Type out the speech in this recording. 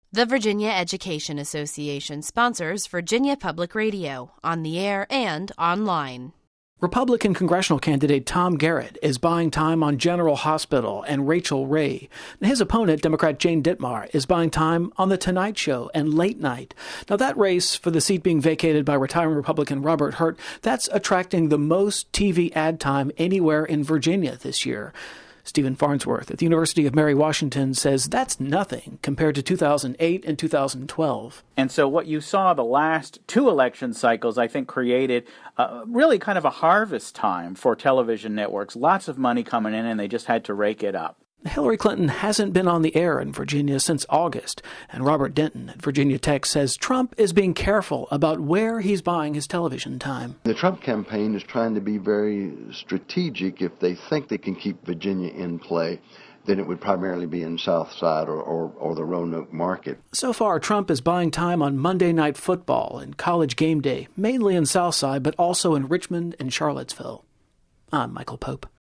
The Virginia Education Association sponsors Virginia Public Radio, on the air and online. Republican congressional candidate Tom Garrett is buying time on General Hospital and Rachel Ray. His opponent, Democrat Jane Dittmar, is buying time on The Tonight Show and Late Night. Now, that race for the seat being vacated by retiring Republican Robert Hurt, that's attracting the most TV ad time anywhere in Virginia this year. Stephen Farnsworth at the University of Mary Washington says that's nothing compared to 2008 and 2012. And so what you saw the last two election cycles, I think, created really kind of a harvest time for television networks. Lots of money coming in, and they just had to rake it up. Hillary Clinton hasn't been on the air in Virginia since August, and Robert Denton at Virginia Tech says Trump is being careful about where he's buying his television time. The Trump campaign is trying to be very strategic. If they think they can keep Virginia in play, then it would primarily be in South Side or the Roanoke market. So far, Trump is buying time on Monday Night Football and College Game Day, mainly in South Side, but also in Richmond and Charlottesville. I'm Michael Pope.